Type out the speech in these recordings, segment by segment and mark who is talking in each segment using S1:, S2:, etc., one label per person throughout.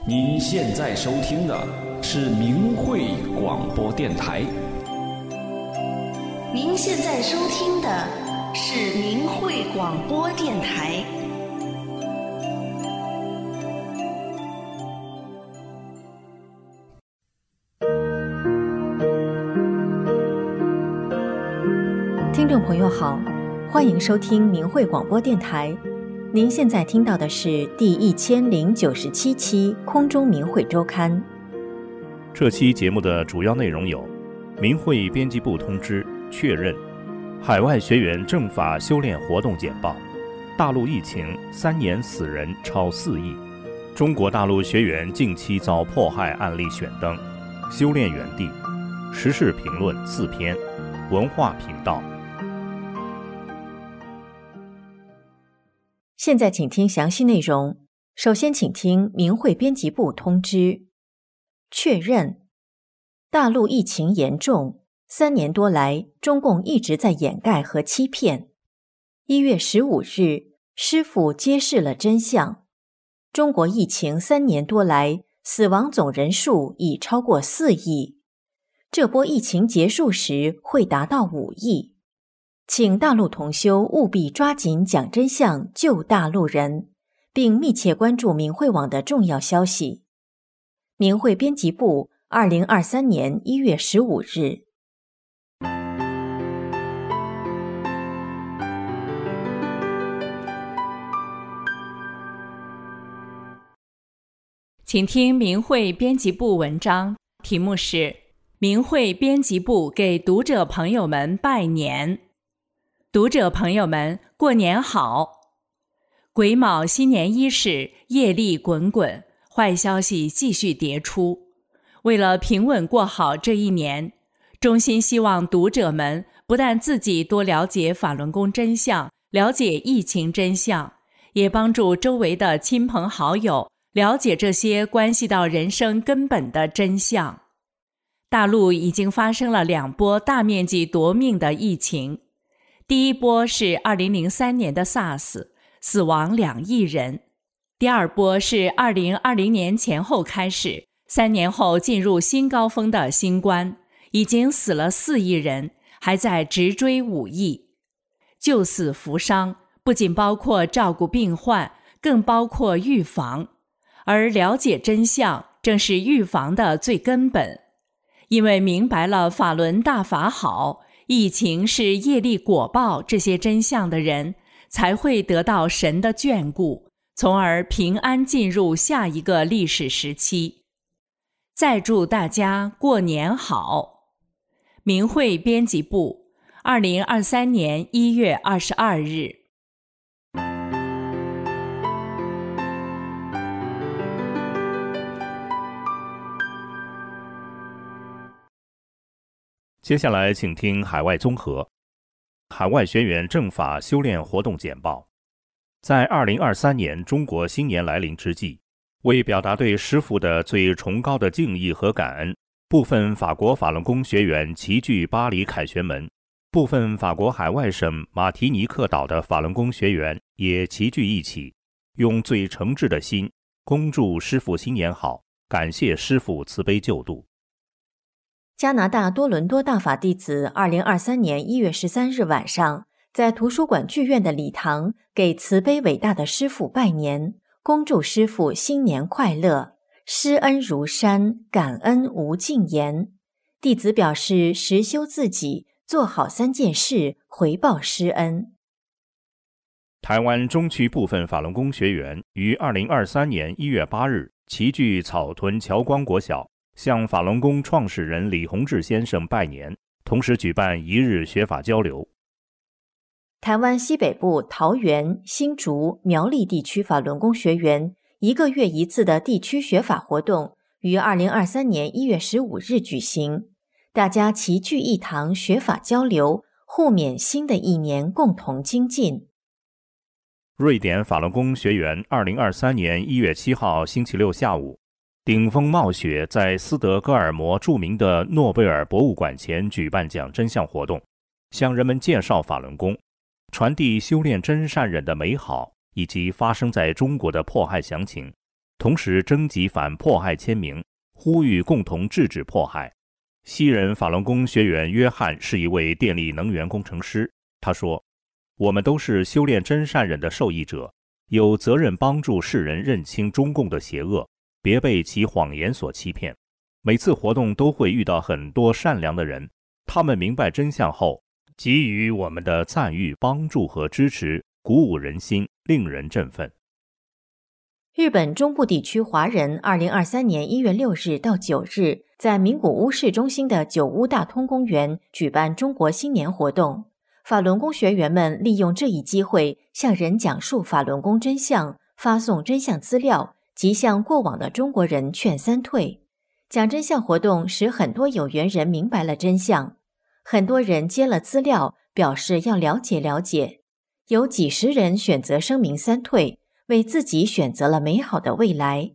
S1: 您现在收听的是明慧广播电台。
S2: 您现在收听的是明慧广播电台。
S3: 听众朋友好，欢迎收听明慧广播电台。您现在听到的是第1097期空中明慧周刊。
S4: 这期节目的主要内容有：明慧编辑部通知确认，海外学员政法修炼活动简报，大陆疫情3年死人超4亿，中国大陆学员近期遭迫害案例选登，修炼园地，时事评论4篇，文化频道。
S3: 现在请听详细内容。首先请听明慧编辑部通知确认，大陆疫情严重，3年多来中共一直在掩盖和欺骗。1月15日，师父揭示了真相，中国疫情3年多来死亡总人数已超过4亿，这波疫情结束时会达到5亿。请大陆同修务必抓紧讲真相，救大陆人，并密切关注明慧网的重要消息。明慧编辑部2023年1月15日。
S5: 请听明慧编辑部文章，题目是明慧编辑部给读者朋友们拜年。读者朋友们，过年好！癸卯新年伊始，业力滚滚，坏消息继续迭出。为了平稳过好这一年，衷心希望读者们不但自己多了解法轮功真相，了解疫情真相，也帮助周围的亲朋好友了解这些关系到人生根本的真相。大陆已经发生了2波大面积夺命的疫情。第一波是2003年的 SARS， 死亡2亿人。第二波是2020年前后开始，3年后进入新高峰的新冠，已经死了4亿人，还在直追5亿。救死扶伤不仅包括照顾病患，更包括预防。而了解真相正是预防的最根本。因为明白了法轮大法好，疫情是业力果报这些真相的人，才会得到神的眷顾，从而平安进入下一个历史时期。再祝大家过年好！明慧编辑部2023年1月22日。
S4: 接下来请听海外综合。海外学员政法修炼活动简报。在2023年中国新年来临之际，为表达对师父的最崇高的敬意和感恩，部分法国法轮功学员齐聚巴黎凯旋门，部分法国海外省马提尼克岛的法轮功学员也齐聚一起，用最诚挚的心恭祝师父新年好，感谢师父慈悲救度。
S3: 加拿大多伦多大法弟子2023年1月13日晚上，在图书馆剧院的礼堂给慈悲伟大的师父拜年，恭祝师父新年快乐，施恩如山，感恩无尽言。弟子表示实修自己，做好3件事，回报师恩。
S4: 台湾中区部分法轮功学员于2023年1月8日齐聚草屯侨光国小，向法轮功创始人李洪志先生拜年，同时举办1日学法交流。
S3: 台湾西北部桃园、新竹、苗栗地区法轮功学员1个月1次的地区学法活动于2023年1月15日举行，大家齐聚一堂学法交流，互勉新的一年共同精进。
S4: 瑞典法轮功学员2023年1月7号星期六下午，顶风冒雪在斯德哥尔摩著名的诺贝尔博物馆前举办讲真相活动，向人们介绍法轮功，传递修炼真善忍的美好以及发生在中国的迫害详情， 同时征集反迫害签名，呼吁共同制止迫害。西人法轮功学员约翰是一位电力能源工程师，他说：“我们都是修炼真善忍的受益者，有责任帮助世人认清中共的邪恶，别被其谎言所欺骗。每次活动都会遇到很多善良的人，他们明白真相后，给予我们的赞誉、帮助和支持，鼓舞人心，令人振奋。”
S3: 日本中部地区华人2023年1月6日到9日在名古屋市中心的九屋大通公园举办中国新年活动。法轮功学员们利用这一机会向人讲述法轮功真相，发送真相资料及向过往的中国人劝三退。讲真相活动使很多有缘人明白了真相，很多人接了资料表示要了解了解，有几十人选择声明三退，为自己选择了美好的未来。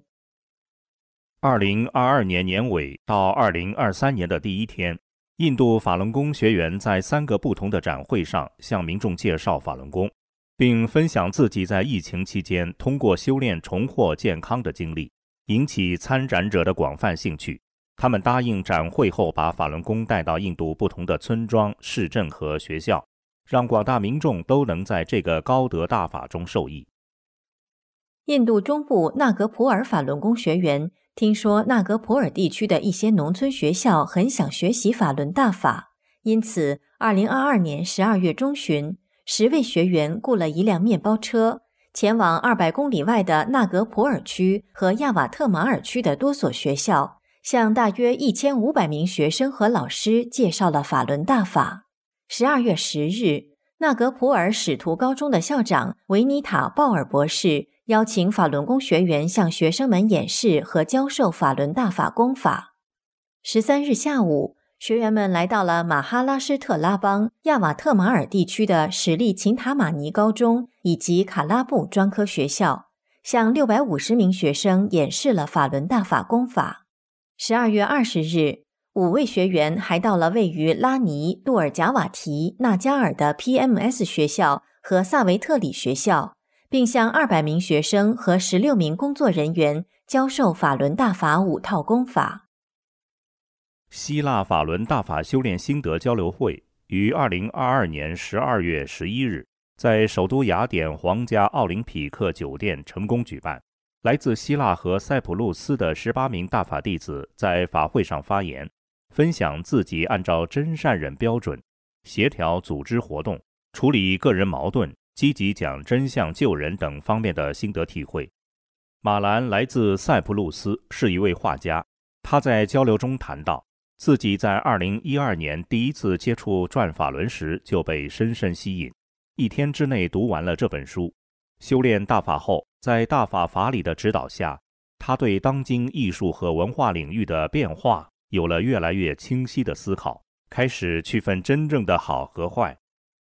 S4: 2022年年尾到2023年的第一天，印度法轮功学员在3个不同的展会上向民众介绍法轮功，并分享自己在疫情期间通过修炼重获健康的经历，引起参展者的广泛兴趣。他们答应展会后把法轮功带到印度不同的村庄、市镇和学校，让广大民众都能在这个高德大法中受益。
S3: 印度中部纳格普尔法轮功学员听说纳格普尔地区的一些农村学校很想学习法轮大法，因此2022年12月中旬，10位学员雇了一辆面包车，前往200公里外的纳格普尔区和亚瓦特马尔区的多所学校，向大约1500名学生和老师介绍了法轮大法。12月10日，纳格普尔使徒高中的校长维尼塔·鲍尔博士邀请法轮功学员向学生们演示和教授法轮大法功法。13日下午，学员们来到了马哈拉施特拉邦亚瓦特马尔地区的史利琴塔马尼高中以及卡拉布专科学校，向650名学生演示了法轮大法功法。12月20日，5位学员还到了位于拉尼、杜尔贾瓦提、纳加尔的 PMS 学校和萨维特里学校，并向200名学生和16名工作人员教授法轮大法5套功法。
S4: 希腊法轮大法修炼心得交流会于2022年12月11日在首都雅典皇家奥林匹克酒店成功举办。来自希腊和塞浦路斯的18名大法弟子在法会上发言，分享自己按照真善忍标准协调组织活动、处理个人矛盾、积极讲真相救人等方面的心得体会。马兰来自塞浦路斯，是一位画家。他在交流中谈到，自己在2012年第一次接触转法轮时就被深深吸引，1天之内读完了这本书。修炼大法后，在大法法理的指导下，他对当今艺术和文化领域的变化有了越来越清晰的思考，开始区分真正的好和坏。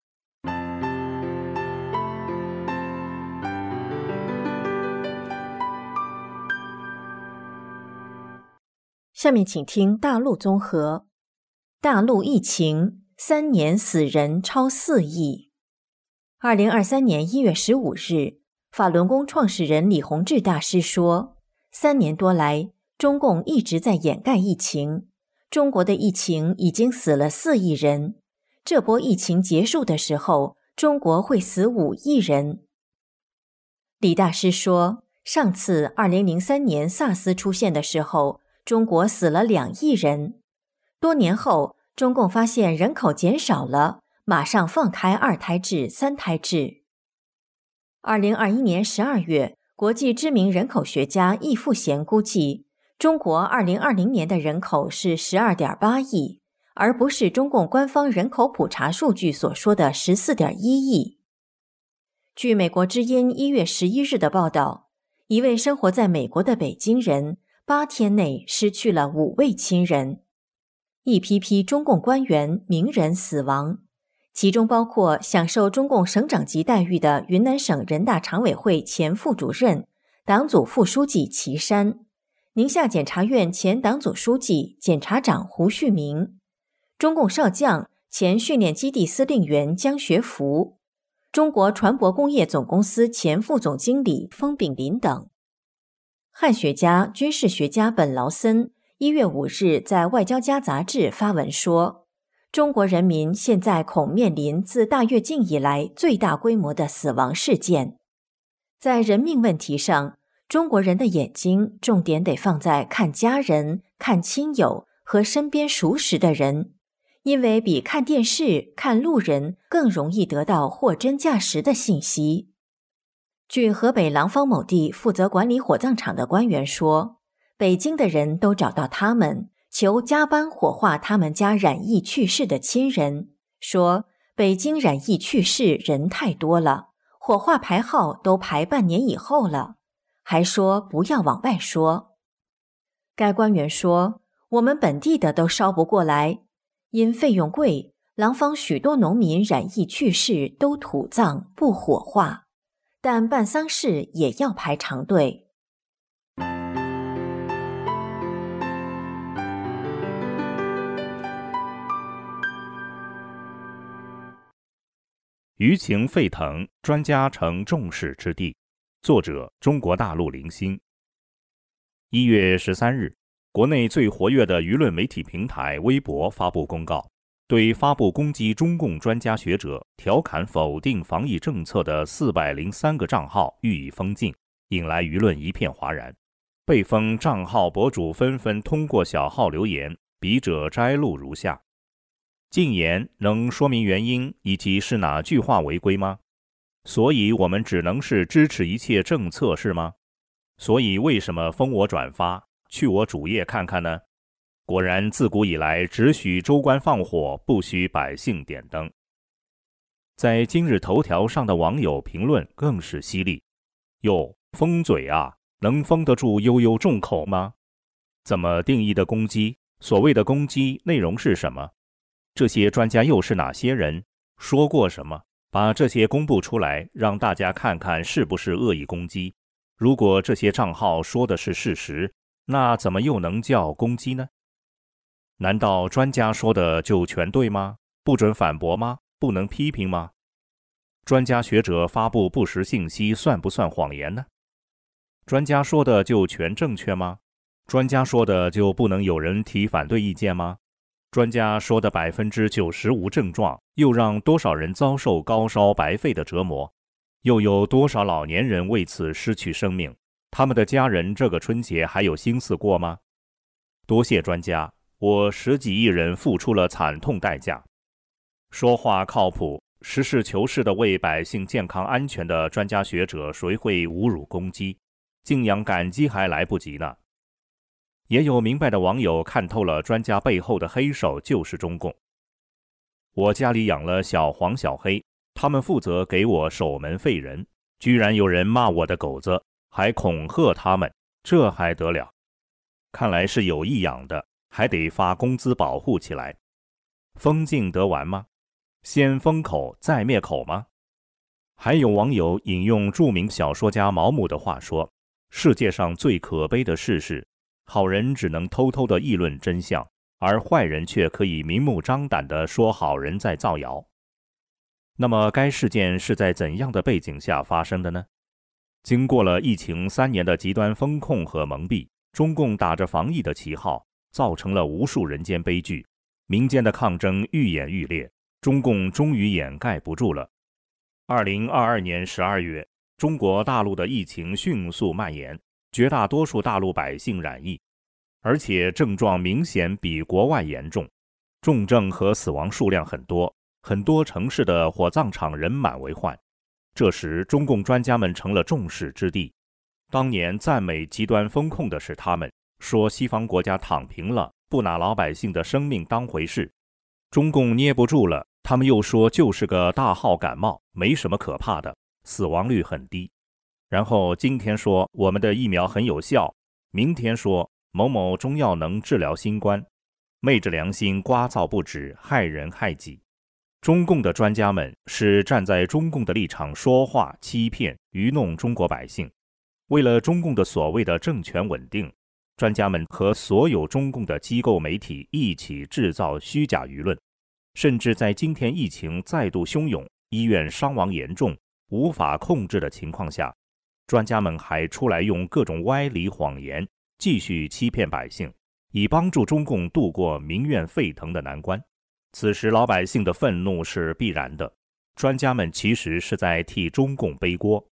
S3: 下面请听大陆综合。大陆疫情3年死人超4亿。2023年1月15日，法轮功创始人李洪志大师说，3年多来，中共一直在掩盖疫情，中国的疫情已经死了4亿人，这波疫情结束的时候，中国会死5亿人。李大师说，上次2003年萨斯出现的时候，中国死了2亿人。多年后，中共发现人口减少了，马上放开2胎制、3胎制。2021年12月，国际知名人口学家易富贤估计，中国2020年的人口是 12.8 亿，而不是中共官方人口普查数据所说的 14.1 亿。据美国之音1月11日的报道，一位生活在美国的北京人8天内失去了5位亲人，一批批中共官员、名人死亡，其中包括享受中共省长级待遇的云南省人大常委会前副主任、党组副书记齐山，宁夏检察院前党组书记、检察长胡旭明，中共少将、前训练基地司令员江学福，中国船舶工业总公司前副总经理封炳林等。 汉学家、军事学家本劳森1月5日在《外交家》杂志发文说，中国人民现在恐面临自大跃进以来最大规模的死亡事件。在人命问题上，中国人的眼睛重点得放在看家人、看亲友和身边熟识的人，因为比看电视、看路人更容易得到货真价实的信息。据河北廊坊某地负责管理火葬场的官员说，北京的人都找到他们，求加班火化他们家染疫去世的亲人，说北京染疫去世人太多了，火化排号都排半年以后了，还说不要往外说。该官员说，我们本地的都烧不过来，因费用贵，廊坊许多农民染疫去世都土葬不火化，但办丧事也要排长队。
S4: 舆情沸腾，专家成众矢之的。作者：中国大陆零星。1月13日，国内最活跃的舆论媒体平台微博发布公告，对发布攻击中共专家学者、调侃否定防疫政策的403个账号予以封禁，引来舆论一片哗然。被封账号博主纷纷通过小号留言，笔者摘录如下：禁言能说明原因以及是哪句话违规吗？所以我们只能是支持一切政策是吗？所以为什么封我转发，去我主页看看呢？果然自古以来只许州官放火，不许百姓点灯。在今日头条上的网友评论更是犀利，哟，封嘴啊，能封得住悠悠众口吗？怎么定义的攻击？所谓的攻击内容是什么？这些专家又是哪些人？说过什么？把这些公布出来，让大家看看是不是恶意攻击。如果这些账号说的是事实，那怎么又能叫攻击呢？难道专家说的就全对吗？不准反驳吗？不能批评吗？专家学者发布不实信息算不算谎言呢？专家说的就全正确吗？专家说的就不能有人提反对意见吗？专家说的90%无症状，又让多少人遭受高烧白肺的折磨？又有多少老年人为此失去生命？他们的家人这个春节还有心思过吗？多谢专家，我10几亿人付出了惨痛代价。说话靠谱、实事求是的为百姓健康安全的专家学者，谁会侮辱攻击？敬仰感激还来不及呢。也有明白的网友看透了专家背后的黑手就是中共。我家里养了小黄小黑，他们负责给我守门废人，居然有人骂我的狗子，还恐吓他们，这还得了？看来是有意养的，还得发工资保护起来。封禁得完吗？先封口再灭口吗？还有网友引用著名小说家毛姆的话说，世界上最可悲的事是，好人只能偷偷地议论真相，而坏人却可以明目张胆地说好人在造谣。那么该事件是在怎样的背景下发生的呢？经过了疫情3年的极端封控和蒙蔽，中共打着防疫的旗号，造成了无数人间悲剧，民间的抗争愈演愈烈，中共终于掩盖不住了。2022年12月，中国大陆的疫情迅速蔓延，绝大多数大陆百姓染疫，而且症状明显比国外严重，重症和死亡数量很多，很多城市的火葬场人满为患。这时中共专家们成了众矢之的。当年赞美极端封控的是他们，说西方国家躺平了，不拿老百姓的生命当回事。中共捏不住了，他们又说就是个大号感冒，没什么可怕的，死亡率很低。然后今天说我们的疫苗很有效，明天说某某中药能治疗新冠，昧着良心聒噪不止，害人害己。中共的专家们是站在中共的立场说话，欺骗愚弄中国百姓。为了中共的所谓的政权稳定，专家们和所有中共的机构媒体一起制造虚假舆论，甚至在今天疫情再度汹涌，医院伤亡严重，无法控制的情况下， 专家们还出来用各种歪理谎言继续欺骗百姓，以帮助中共度过民怨沸腾的难关。此时老百姓的愤怒是必然的，专家们其实是在替中共背锅。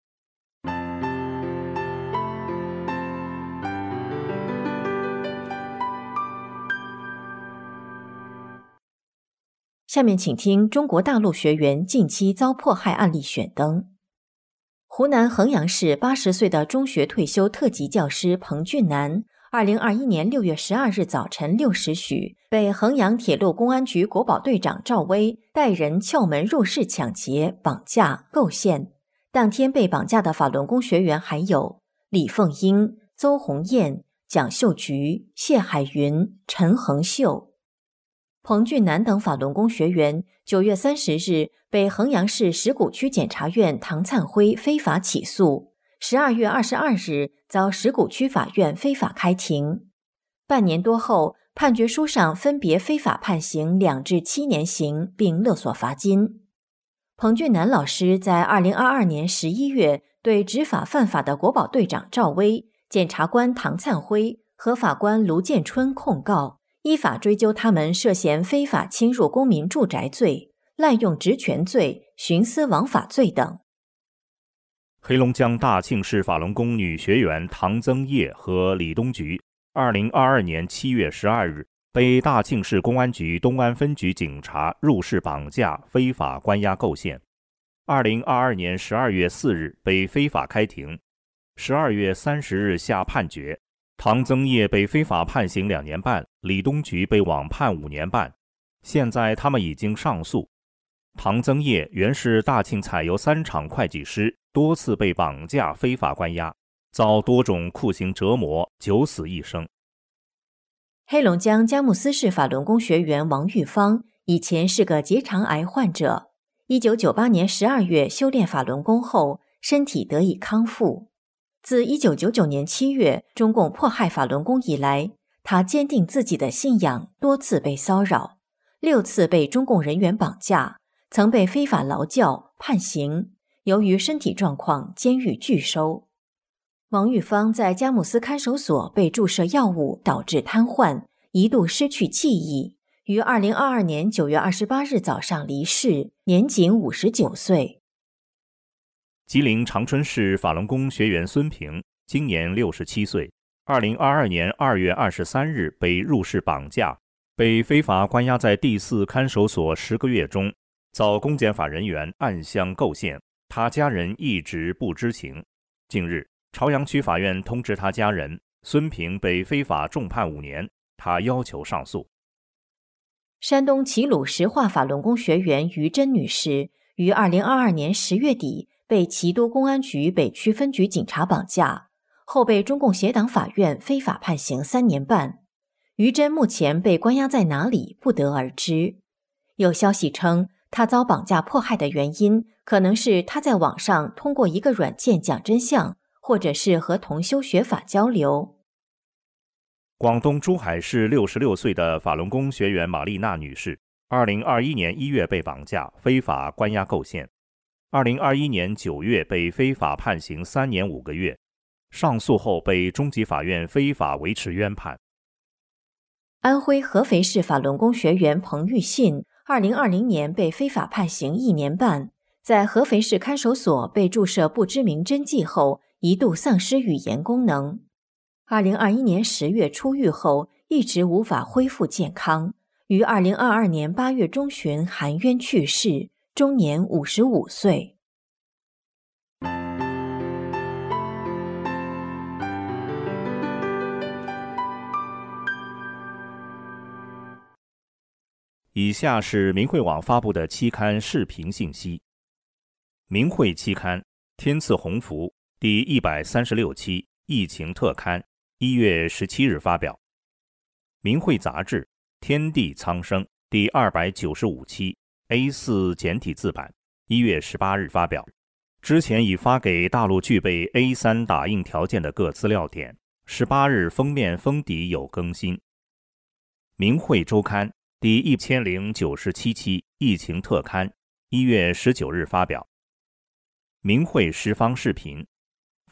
S3: 下面请听中国大陆学员近期遭迫害案例选登。湖南衡阳市80岁的中学退休特级教师彭俊南，2021年6月12日早晨6时许，被衡阳铁路公安局国保队长赵威带人撬门入室抢劫、绑架、构陷。当天被绑架的法轮功学员还有李凤英、邹红艳、蒋秀菊、谢海云、陈恒秀。彭俊南等法轮功学员9月30日被衡阳市石鼓区检察院唐灿辉非法起诉，12月22日遭石鼓区法院非法开庭。半年多后，判决书上分别非法判刑2至7年刑，并勒索罚金。彭俊南老师在2022年11月对执法犯法的国保队长赵威、检察官唐灿辉和法官卢建春控告，依法追究他们涉嫌非法侵入公民住宅罪、滥用职权罪、徇私枉法罪等。
S4: 黑龙江大庆市法轮功女学员唐增叶和李东菊2022年7月12日被大庆市公安局东安分局警察入室绑架、非法关押构陷。2022年12月4日被非法开庭，12月30日下判决，唐增叶被非法判刑2年半，李东菊被网判5年半。现在他们已经上诉。唐增叶原是大庆采油3厂会计师，多次被绑架、非法关押，遭多种酷刑折磨，九死一生。
S3: 黑龙江佳木斯市法轮功学员王玉芳以前是个结肠癌患者，1998年12月修炼法轮功后，身体得以康复。自1999年7月中共迫害法轮功以来，他坚定自己的信仰，多次被骚扰，6次被中共人员绑架，曾被非法劳教、判刑。由于身体状况，监狱拒收。王玉芳在佳木斯看守所被注射药物，导致瘫痪，一度失去记忆，于2022年9月28日早上离世，年仅59岁。
S4: 吉林长春市法轮功学员孙平今年67岁，2022年2月23日被入室绑架，被非法关押在第4看守所10个月中，遭公检法人员暗箱构陷，他家人一直不知情。近日，朝阳区法院通知他家人，孙平被非法重判5年，他要求上诉。
S3: 山东齐鲁石化法轮功学员于珍女士于2022年10月底被齐都公安局北区分局警察绑架，后被中共协党法院非法判刑3年半。于珍目前被关押在哪里不得而知。有消息称，他遭绑架迫害的原因可能是他在网上通过一个软件讲真相，或者是和同修学法交流。
S4: 广东珠海市66岁的法轮功学员玛丽娜女士2021年1月被绑架、非法关押构陷，2021年9月被非法判刑3年5个月，上诉后被中级法院非法维持冤判。
S3: 安徽合肥市法轮功学员彭玉信2020年被非法判刑1年半，在合肥市看守所被注射不知名针剂后，一度丧失语言功能。2021年10月出狱后，一直无法恢复健康，于2022年8月中旬含冤去世，终年55岁。
S4: 以下是明慧网发布的期刊视频信息。明慧期刊天赐鸿福第136期疫情特刊1月17日发表。明慧杂志天地苍生第295期 A4 简体字版1月18日发表。之前已发给大陆具备 A3 打印条件的各资料点，18日封面封底有更新。明慧周刊第1097期疫情特刊1月19日发表。明慧十方视频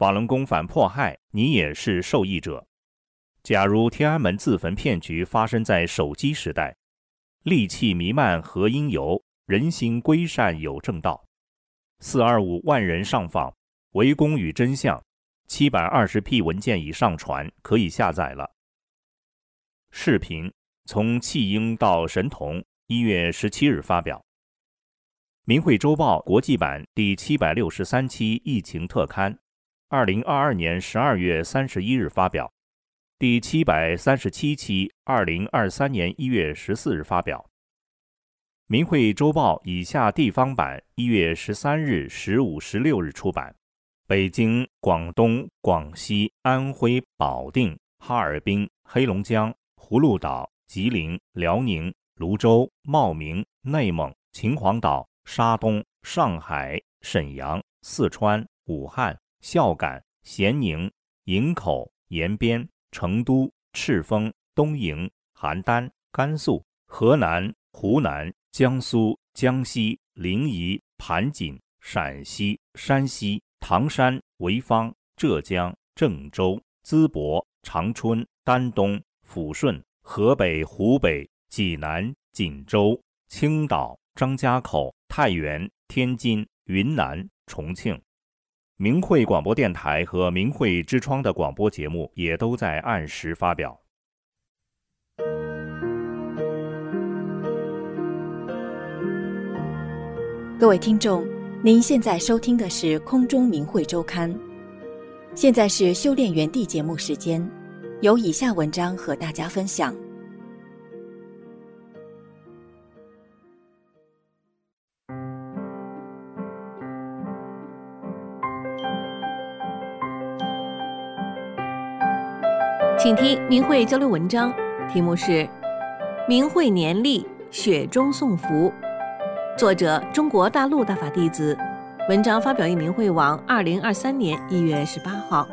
S4: 法轮功反迫害，你也是受益者。假如天安门自焚骗局发生在手机时代，戾气弥漫何因由？人心归善有正道。425万人上访，围攻与真相，720P 文件已上传，可以下载了。视频从弃婴到神童，1月17日发表。明慧周报国际版第763期疫情特刊，2022年12月31日发表。第737期2023年1月14日发表。明慧周报以下地方版1月13日、15、16日出版。北京、广东、广西、安徽、保定、哈尔滨、黑龙江、葫芦岛、吉林、辽宁、泸州、茂名、内蒙、秦皇岛、沙东、上海、沈阳、四川、武汉、孝感、咸宁、营口、延边、成都、赤峰、东营、邯郸、甘肃、河南、湖南、江苏、江西、临沂、盘锦、陕西、山西、唐山、潍坊、浙江、郑州、淄博、长春、丹东、抚顺、河北、湖北、济南、锦州、青岛、张家口、太原、天津、云南、重庆。明慧广播电台和明慧之窗的广播节目也都在按时发表。
S3: 各位听众，您现在收听的是空中明慧周刊。现在是修炼园地节目时间，有以下文章和大家分享。
S6: 请听明慧交流文章，题目是明慧年历雪中送福，作者中国大陆大法弟子，文章发表于明慧网2023年1月18号。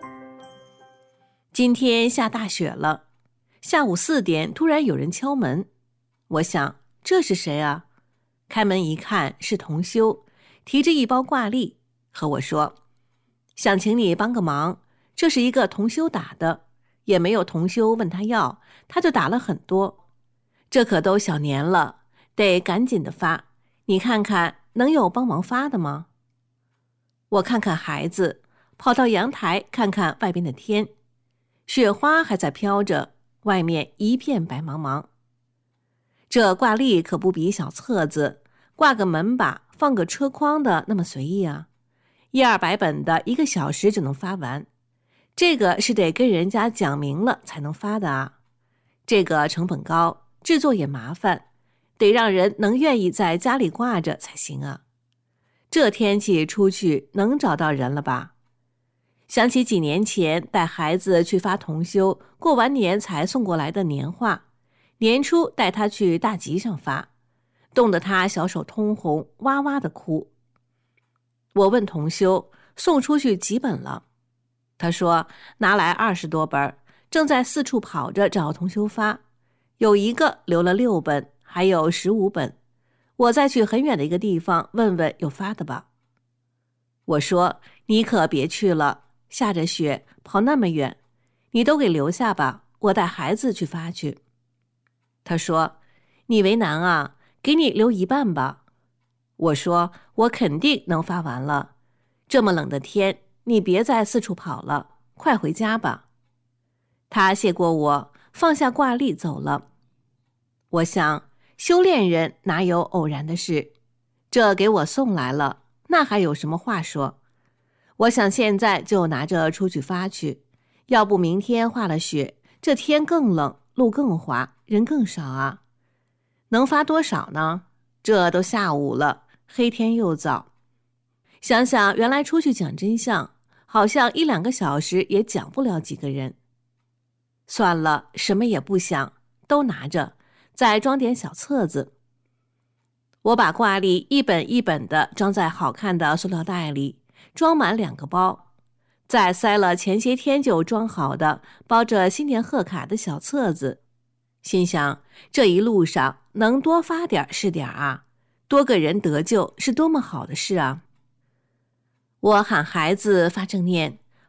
S6: 今天下大雪了，下午4点突然有人敲门，我想这是谁啊？开门一看是同修，提着一包挂历和我说，想请你帮个忙，这是一个同修打的，也没有同修问他要，他就打了很多，这可都小年了，得赶紧的发，你看看能有帮忙发的吗？我看看孩子，跑到阳台看看外边的天，雪花还在飘着，外面一片白茫茫。这挂历可不比小册子，挂个门把放个车筐的那么随意啊，100-200本的1个小时就能发完，这个是得跟人家讲明了才能发的啊，这个成本高，制作也麻烦，得让人能愿意在家里挂着才行啊。这天气出去能找到人了吧？想起几年前带孩子去发同修，过完年才送过来的年画，年初带他去大集上发，冻得他小手通红，哇哇的哭。我问同修送出去几本了，他说拿来20多本，正在四处跑着找同修发，有一个留了6本，还有15本，我再去很远的一个地方问问有发的吧。我说你可别去了，下着雪跑那么远，你都给留下吧，我带孩子去发去。他说你为难啊，给你留一半吧。我说我肯定能发完了，这么冷的天，你别再四处跑了，快回家吧。他谢过我，放下挂历走了。我想修炼人哪有偶然的事，这给我送来了，那还有什么话说？我想现在就拿着出去发去，要不明天化了雪，这天更冷，路更滑，人更少啊。能发多少呢？这都下午了，黑天又早。想想原来出去讲真相，好像1-2个小时也讲不了几个人。算了，什么也不想，都拿着，再装点小册子。我把挂历一本一本的装在好看的塑料袋里，装满2个包，再塞了前些天就装好的包着新年贺卡的小册子。心想这一路上能多发点是点啊，多个人得救是多么好的事啊。我喊孩子发正念，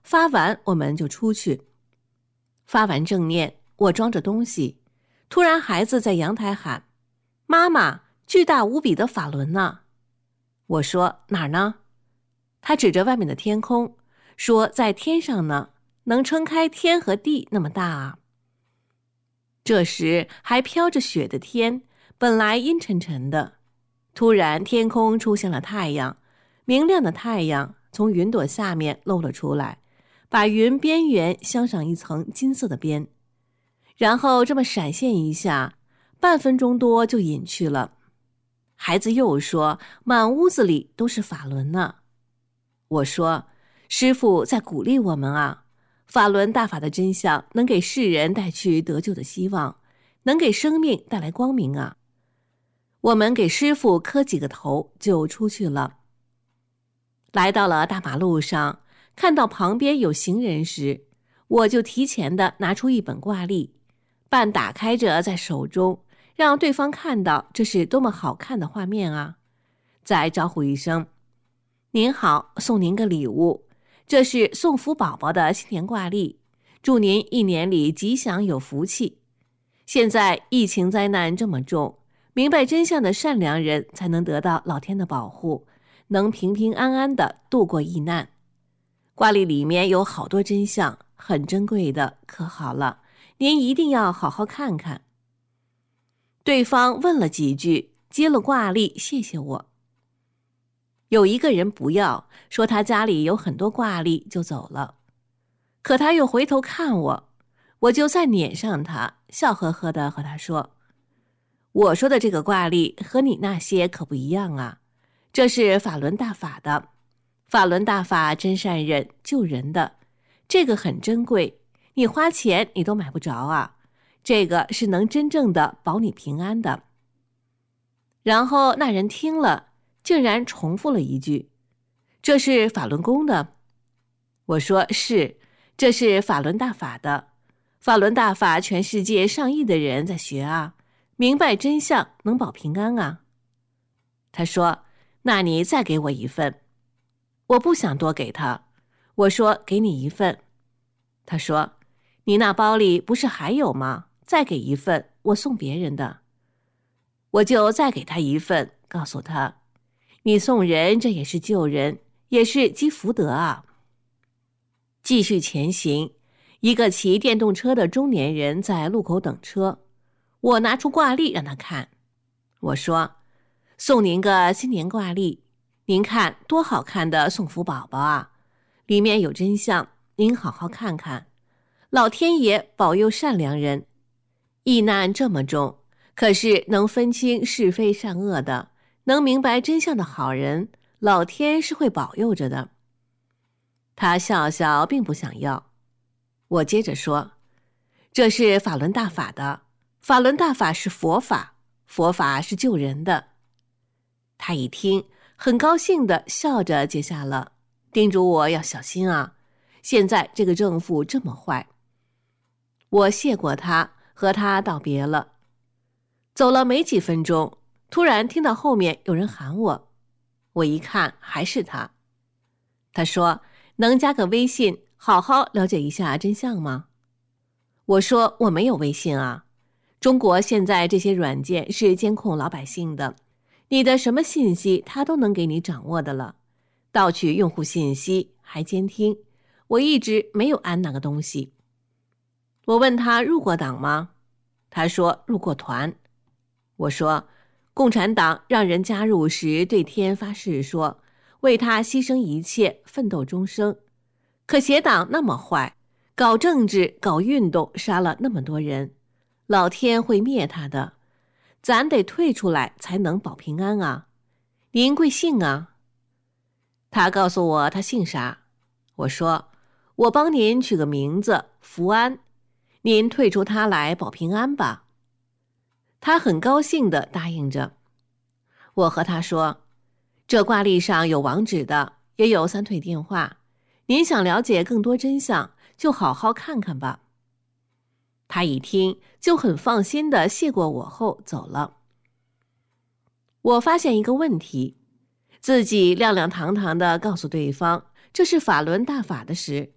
S6: 发完我们就出去。发完正念，我装着东西，突然孩子在阳台喊：妈妈，巨大无比的法轮呢！我说哪儿呢？他指着外面的天空，说在天上呢，能撑开天和地那么大啊。这时还飘着雪的天，本来阴沉沉的，突然天空出现了太阳，明亮的太阳从云朵下面露了出来，把云边缘镶上一层金色的边，然后这么闪现一下，半分钟多就隐去了。孩子又说满屋子里都是法轮呢。我说师父在鼓励我们啊，法轮大法的真相能给世人带去得救的希望，能给生命带来光明啊。我们给师父磕几个头就出去了。来到了大马路上，看到旁边有行人时，我就提前的拿出一本挂历，半打开着在手中，让对方看到这是多么好看的画面啊。再招呼一声：您好，送您个礼物，这是送福宝宝的新年挂历，祝您一年里吉祥有福气。现在疫情灾难这么重，明白真相的善良人才能得到老天的保护，能平平安安地度过疫难。挂历里面有好多真相，很珍贵的，可好了，您一定要好好看看。对方问了几句，接了挂历，谢谢我。有一个人不要，说他家里有很多挂历就走了。可他又回头看我，我就再撵上他，笑呵呵地和他说：我说的这个挂历和你那些可不一样啊，这是法轮大法的，法轮大法真善忍，救人的，这个很珍贵，你花钱你都买不着啊，这个是能真正的保你平安的。然后那人听了，竟然重复了一句：这是法轮功的。我说是，这是法轮大法的，法轮大法全世界上亿的人在学啊，明白真相能保平安啊。他说那你再给我一份。我不想多给他，我说给你一份。他说你那包里不是还有吗？再给一份，我送别人的。我就再给他一份，告诉他你送人这也是救人，也是积福德啊。继续前行，一个骑电动车的中年人在路口等车，我拿出挂历让他看。我说送您个新年挂历，您看多好看的送福宝宝啊，里面有真相，您好好看看，老天爷保佑善良人。疫难这么重，可是能分清是非善恶的，能明白真相的好人，老天是会保佑着的。他笑笑，并不想要。我接着说，这是法轮大法的，法轮大法是佛法，佛法是救人的。他一听，很高兴地笑着接下了，叮嘱我要小心啊，现在这个政府这么坏。我谢过他，和他道别了。走了没几分钟，突然听到后面有人喊我，我一看还是他。他说能加个微信，好好了解一下真相吗？我说我没有微信啊，中国现在这些软件是监控老百姓的，你的什么信息他都能给你掌握的了，盗取用户信息还监听，我一直没有安那个东西。我问他入过党吗？他说入过团。我说共产党让人加入时对天发誓说为他牺牲一切，奋斗终生，可邪党那么坏，搞政治搞运动杀了那么多人，老天会灭他的，咱得退出来才能保平安啊，您贵姓啊？他告诉我他姓啥。我说我帮您取个名字福安，您退出他来保平安吧。他很高兴地答应着。我和他说这挂历上有网址的，也有3腿电话，您想了解更多真相就好好看看吧。他一听就很放心地谢过我后走了。我发现一个问题，自己亮亮堂堂地告诉对方这是法轮大法的时，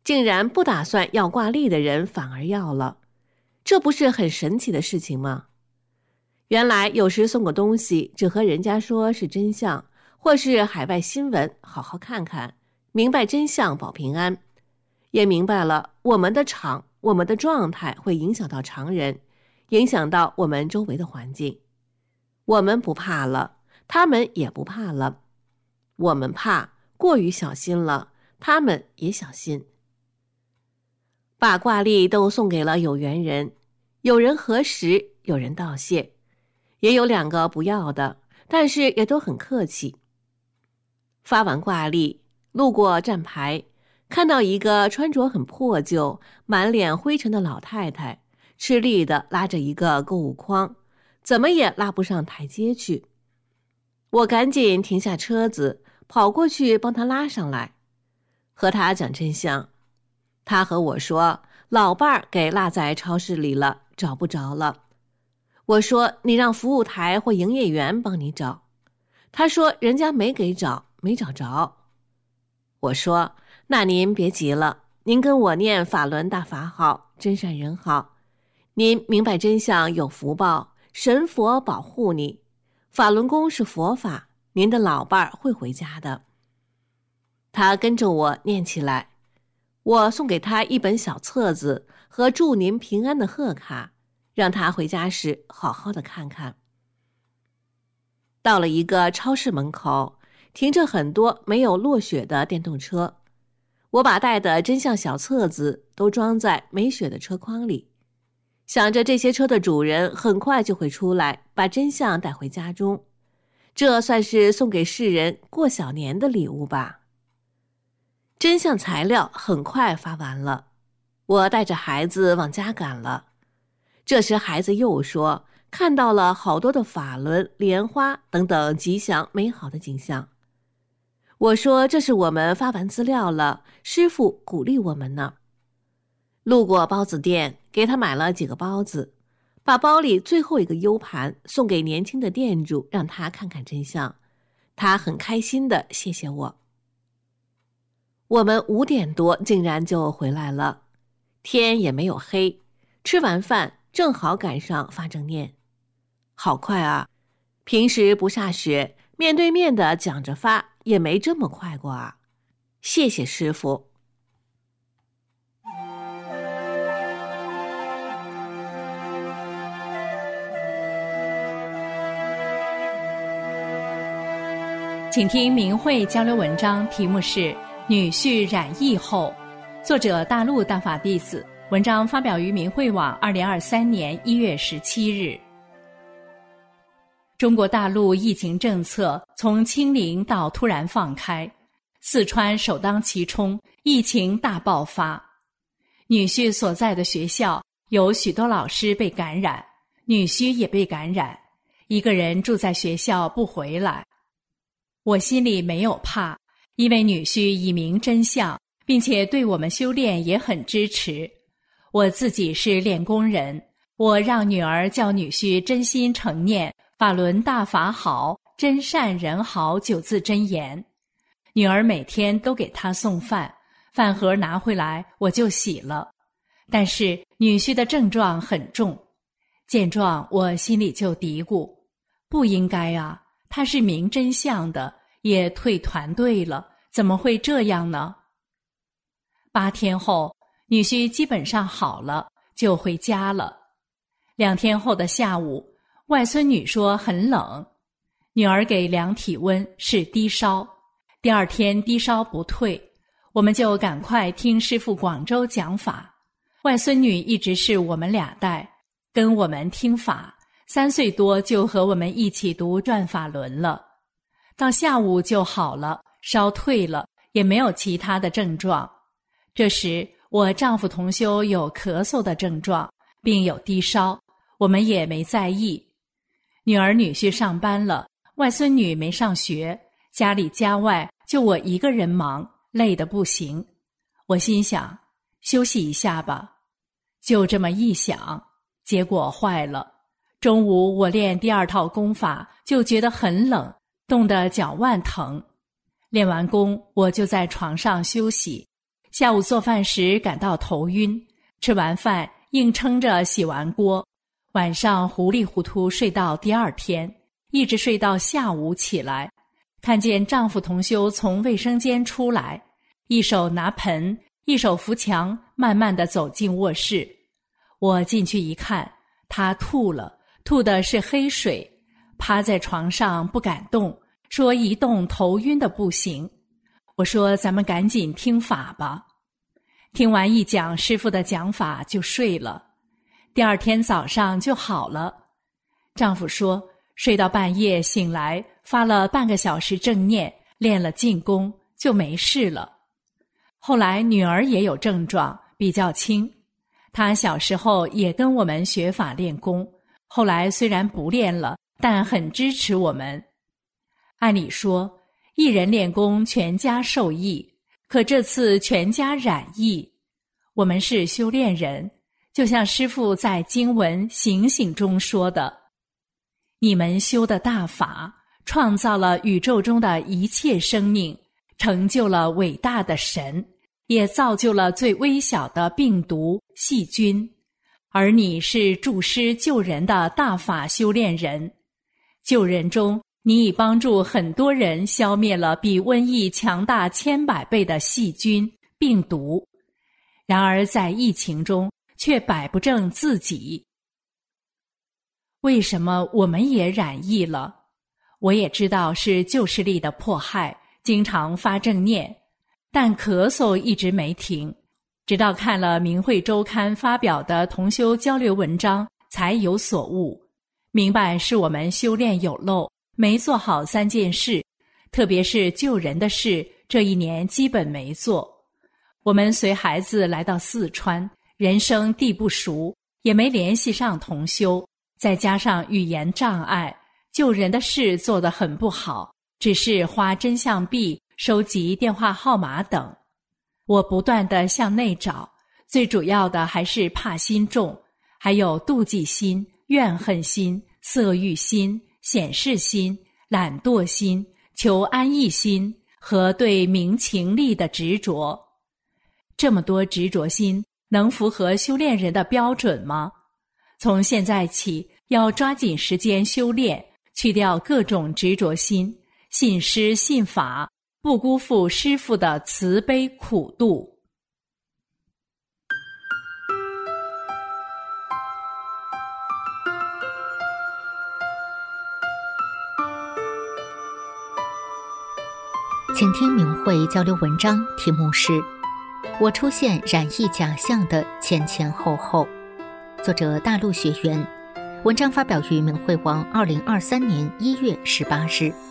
S6: 竟然不打算要挂历的人反而要了，这不是很神奇的事情吗？原来有时送个东西只和人家说是真相，或是海外新闻，好好看看，明白真相保平安，也明白了我们的场，我们的状态会影响到常人，影响到我们周围的环境。我们不怕了，他们也不怕了。我们怕，过于小心了，他们也小心。把挂历都送给了有缘人，有人核实，有人道谢，也有2个不要的，但是也都很客气。发完挂历，路过站牌，看到一个穿着很破旧、满脸灰尘的老太太，吃力地拉着一个购物筐，怎么也拉不上台阶去。我赶紧停下车子，跑过去帮她拉上来，和她讲真相。她和我说，老伴儿给落在超市里了，找不着了。我说，你让服务台或营业员帮你找。她说，人家没给找，没找着。我说，那您别急了，您跟我念法轮大法好，真善人好。您明白真相有福报，神佛保护你。法轮功是佛法，您的老伴儿会回家的。他跟着我念起来，我送给他一本小册子和祝您平安的贺卡，让他回家时好好的看看。到了一个超市门口，停着很多没有落雪的电动车，我把带的真相小册子都装在没雪的车筐里，想着这些车的主人很快就会出来，把真相带回家中，这算是送给世人过小年的礼物吧。真相材料很快发完了，我带着孩子往家赶了。这时孩子又说，看到了好多的法轮、莲花等等吉祥美好的景象。我说，这是我们发完资料了，师父鼓励我们呢。路过包子店，给他买了几个包子，把包里最后一个 U 盘送给年轻的店主，让他看看真相。他很开心的谢谢我。我们5点多竟然就回来了，天也没有黑，吃完饭正好赶上发正念。好快啊，平时不下雪，面对面的讲着发，也没这么快过啊。谢谢师父。
S5: 请听明慧交流文章，题目是女婿染疫后，作者大陆大法弟子，文章发表于明慧网2023年1月17日。中国大陆疫情政策从清零到突然放开，四川首当其冲，疫情大爆发。女婿所在的学校有许多老师被感染，女婿也被感染，一个人住在学校不回来。我心里没有怕，因为女婿已明真相，并且对我们修炼也很支持。我自己是练功人，我让女儿叫女婿真心诚念法轮大法好，真善人好9字真言。女儿每天都给他送饭，饭盒拿回来我就洗了。但是女婿的症状很重，见状我心里就嘀咕，不应该啊，他是明真相的，也退团队了，怎么会这样呢？8天后，女婿基本上好了，就回家了。2天后的下午，外孙女说很冷，女儿给量体温是低烧，第2天低烧不退，我们就赶快听师父广州讲法。外孙女一直是我们俩带，跟我们听法，3岁多就和我们一起读转法轮了。到下午就好了，烧退了，也没有其他的症状。这时我丈夫同修有咳嗽的症状，并有低烧，我们也没在意。女儿女婿上班了，外孙女没上学，家里家外就我一个人忙，累得不行。我心想，休息一下吧。就这么一想，结果坏了。中午我练第2套功法，就觉得很冷，冻得脚腕疼。练完功，我就在床上休息， 下午做饭时感到头晕，吃完饭硬撑着洗完锅，晚上糊里糊涂睡到第二天，一直睡到下午起来，看见丈夫同修从卫生间出来，一手拿盆，一手扶墙，慢慢地走进卧室。我进去一看，他吐了，吐的是黑水，趴在床上不敢动，说一动头晕的不行。我说咱们赶紧听法吧。听完一讲师父的讲法就睡了，第二天早上就好了。丈夫说睡到半夜醒来，发了半个小时正念，练了静功就没事了。后来女儿也有症状，比较轻，她小时候也跟我们学法练功，后来虽然不练了，但很支持我们。按理说一人练功全家受益，可这次全家染疫。我们是修炼人，就像师父在经文醒醒中说的，你们修的大法创造了宇宙中的一切生命，成就了伟大的神，也造就了最微小的病毒细菌，而你是助师救人的大法修炼人。救人中你已帮助很多人消灭了比瘟疫强大千百倍的细菌病毒，然而在疫情中却摆不正自己。为什么我们也染疫了？我也知道是旧势力的迫害，经常发正念，但咳嗽一直没停，直到看了明慧周刊发表的同修交流文章才有所悟，明白是我们修炼有漏，没做好3件事，特别是救人的事，这一年基本没做。我们随孩子来到四川，人生地不熟，也没联系上同修，再加上语言障碍，救人的事做得很不好，只是花真相币，收集电话号码等。我不断地向内找，最主要的还是怕心重，还有妒忌心、怨恨心、色欲心、显示心、懒惰心、求安逸心和对名情利的执着。这么多执着心能符合修炼人的标准吗？从现在起要抓紧时间修炼，去掉各种执着心，信师信法，不辜负师父的慈悲苦度。
S7: 请听明慧交流文章，题目是我出现染疫假象的前前后后，作者大陆学员，文章发表于明慧网2023年1月18日。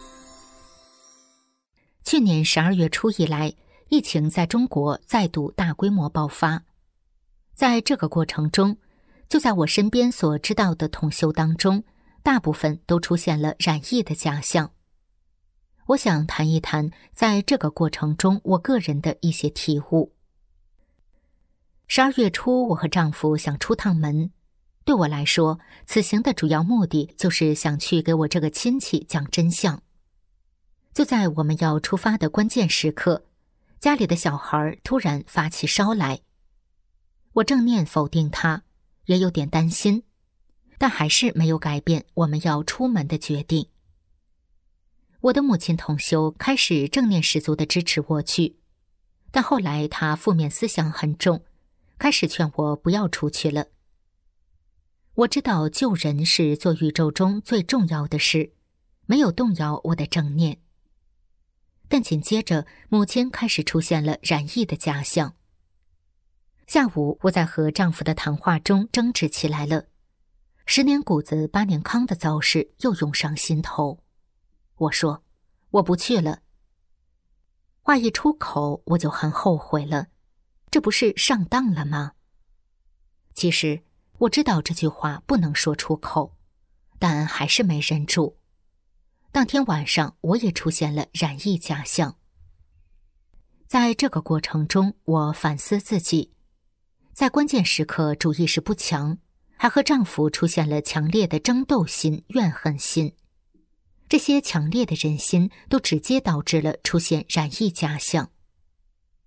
S7: 去年12月初以来，疫情在中国再度大规模爆发。在这个过程中，就在我身边所知道的同修当中，大部分都出现了染疫的假象。我想谈一谈在这个过程中我个人的一些体悟。12月初，我和丈夫想出趟门，对我来说，此行的主要目的就是想去给我这个亲戚讲真相。就在我们要出发的关键时刻，家里的小孩突然发起烧来。我正念否定他，也有点担心，但还是没有改变我们要出门的决定。我的母亲同修开始正念十足地支持我去，但后来她负面思想很重，开始劝我不要出去了。我知道救人是做宇宙中最重要的事，没有动摇我的正念。但紧接着，母亲开始出现了染疫的假象。下午，我在和丈夫的谈话中争执起来了，10年谷子8年糠的糟事又涌上心头。我说，我不去了。话一出口，我就很后悔了，这不是上当了吗？其实我知道这句话不能说出口，但还是没忍住。当天晚上，我也出现了染疫假象。在这个过程中，我反思自己，在关键时刻主意识不强，还和丈夫出现了强烈的争斗心、怨恨心。这些强烈的人心都直接导致了出现染疫假象。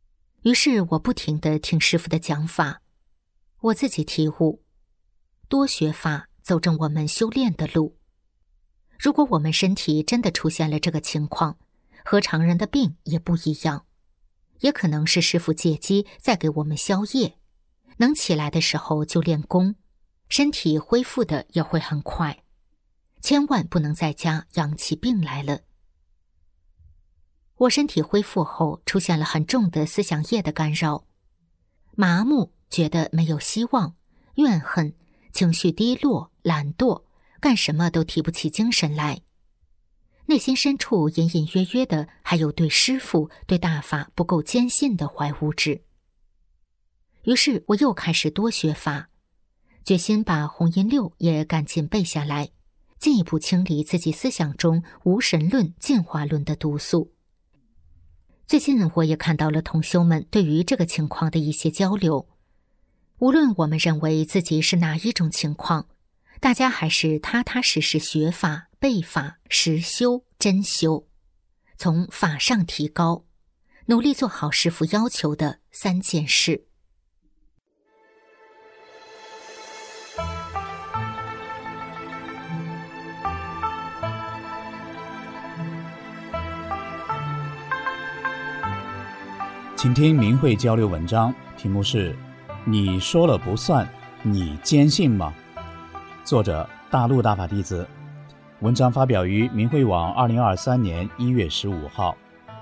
S7: 于是我不停地听师父的讲法，我自己体悟，多学法走正我们修炼的路。如果我们身体真的出现了这个情况，和常人的病也不一样，也可能是师父借机在给我们消业，能起来的时候就练功，身体恢复的也会很快，千万不能在家养起病来了。我身体恢复后出现了很重的思想业的干扰，麻木，觉得没有希望，怨恨，情绪低落，懒惰，干什么都提不起精神来。内心深处隐隐约约的还有对师父、对大法不够坚信的怀物质。于是我又开始多学法，决心把弘音六也赶紧背下来，进一步清理自己思想中无神论、进化论的毒素。最近我也看到了同修们对于这个情况的一些交流，无论我们认为自己是哪一种情况，大家还是踏踏实实学法、背法、实修、真修，从法上提高，努力做好师父要求的3件事。
S8: 请听明慧交流文章，题目是你说了不算，你坚信吗？作者大陆大法弟子，文章发表于明慧网2023年1月15号。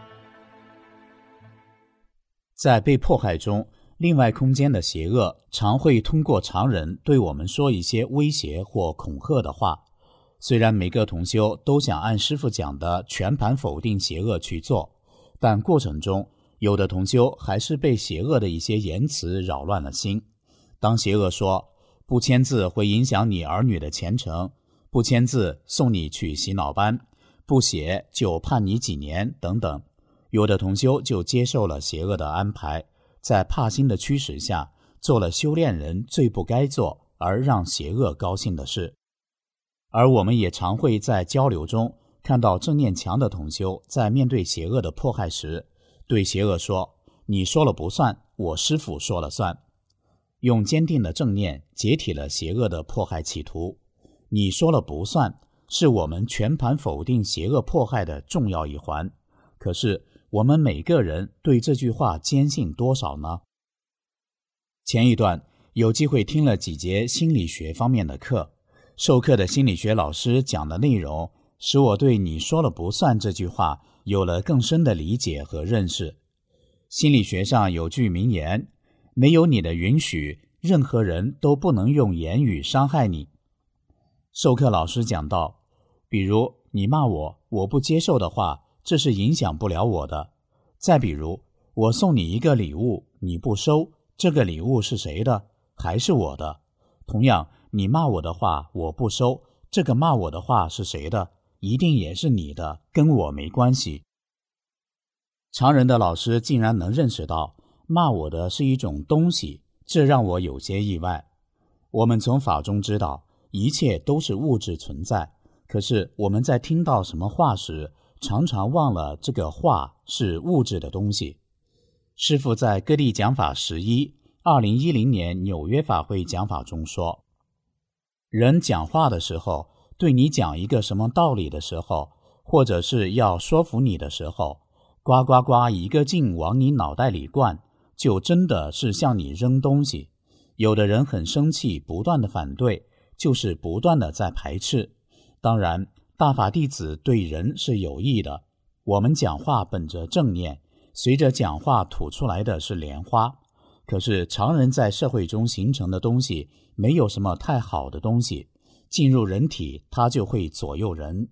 S8: 在被迫害中，另外空间的邪恶常会通过常人对我们说一些威胁或恐吓的话。虽然每个同修都想按师父讲的全盘否定邪恶去做，但过程中有的同修还是被邪恶的一些言辞扰乱了心。当邪恶说不签字会影响你儿女的前程，不签字送你去洗脑班，不写就判你几年等等，有的同修就接受了邪恶的安排，在怕心的驱使下做了修炼人最不该做而让邪恶高兴的事。而我们也常会在交流中看到正念强的同修在面对邪恶的迫害时，对邪恶说，你说了不算，我师父说了算，用坚定的正念解体了邪恶的迫害企图。你说了不算，是我们全盘否定邪恶迫害的重要一环。可是我们每个人对这句话坚信多少呢？前一段有机会听了几节心理学方面的课，授课的心理学老师讲的内容使我对你说了不算这句话有了更深的理解和认识。心理学上有句名言，没有你的允许，任何人都不能用言语伤害你。授课老师讲到，比如你骂我，我不接受的话，这是影响不了我的。再比如我送你一个礼物，你不收，这个礼物是谁的？还是我的。同样，你骂我的话，我不收，这个骂我的话是谁的？一定也是你的，跟我没关系。常人的老师竟然能认识到骂我的是一种东西，这让我有些意外。我们从法中知道一切都是物质存在，可是我们在听到什么话时，常常忘了这个话是物质的东西。师父在各地讲法11 2010年纽约法会讲法中说，人讲话的时候，对你讲一个什么道理的时候，或者是要说服你的时候，呱呱呱一个劲往你脑袋里灌，就真的是向你扔东西。有的人很生气，不断的反对，就是不断的在排斥。当然，大法弟子对人是有益的，我们讲话本着正念，随着讲话吐出来的是莲花。可是常人在社会中形成的东西，没有什么太好的东西，进入人体，它就会左右人。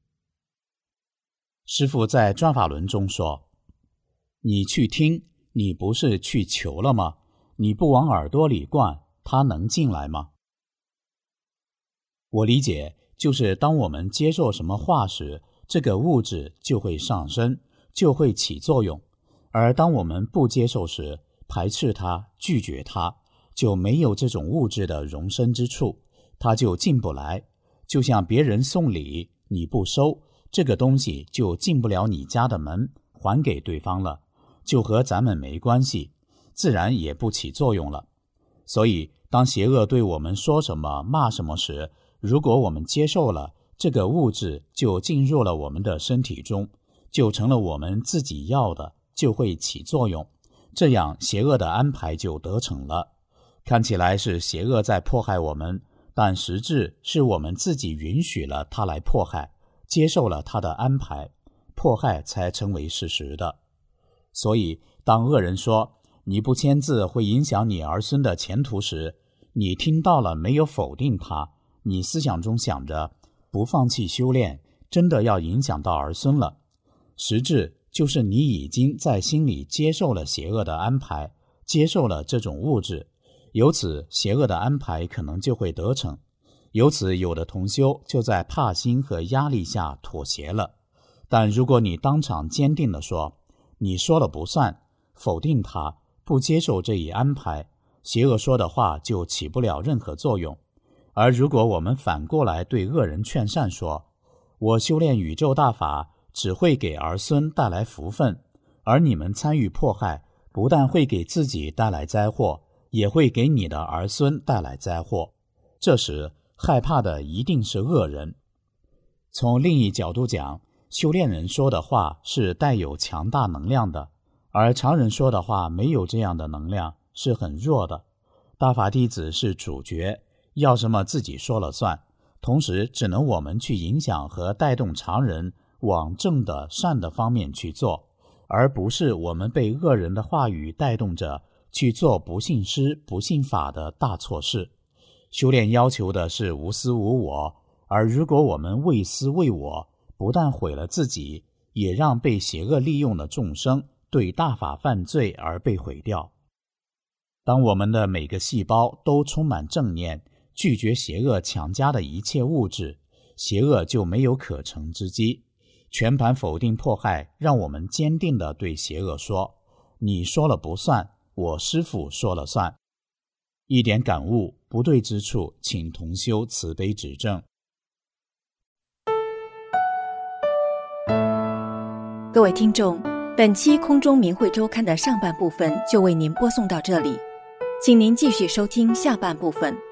S8: 师父在转法轮中说，你去听，你不是去求了吗？你不往耳朵里灌，它能进来吗？我理解，就是当我们接受什么话时，这个物质就会上升，就会起作用。而当我们不接受时，排斥它，拒绝它，就没有这种物质的容身之处，它就进不来。就像别人送礼，你不收，这个东西就进不了你家的门，还给对方了。 就和咱们没关系，自然也不起作用了。所以当邪恶对我们说什么骂什么时，如果我们接受了，这个物质就进入了我们的身体中，就成了我们自己要的，就会起作用，这样邪恶的安排就得逞了。看起来是邪恶在迫害我们，但实质是我们自己允许了他来迫害，接受了他的安排，迫害才成为事实的。所以当恶人说你不签字会影响你儿孙的前途时，你听到了没有否定他，你思想中想着不放弃修炼真的要影响到儿孙了，实质就是你已经在心里接受了邪恶的安排，接受了这种物质，由此邪恶的安排可能就会得逞。由此有的同修就在怕心和压力下妥协了。但如果你当场坚定地说你说了不算，否定他，不接受这一安排，邪恶说的话就起不了任何作用。而如果我们反过来对恶人劝善说，我修炼宇宙大法只会给儿孙带来福分，而你们参与迫害不但会给自己带来灾祸，也会给你的儿孙带来灾祸，这时害怕的一定是恶人。从另一角度讲，修炼人说的话是带有强大能量的，而常人说的话没有这样的能量，是很弱的。大法弟子是主角，要什么自己说了算，同时只能我们去影响和带动常人往正的善的方面去做，而不是我们被恶人的话语带动着去做不信师不信法的大错事。修炼要求的是无私无我，而如果我们为私为我，不但毁了自己，也让被邪恶利用的众生对大法犯罪而被毁掉。当我们的每个细胞都充满正念，拒绝邪恶强加的一切物质，邪恶就没有可乘之机。全盘否定迫害，让我们坚定地对邪恶说，你说了不算，我师父说了算。一点感悟，不对之处，请同修慈悲指正。
S3: 各位听众，本期空中明慧周刊的上半部分就为您播送到这里，请您继续收听下半部分。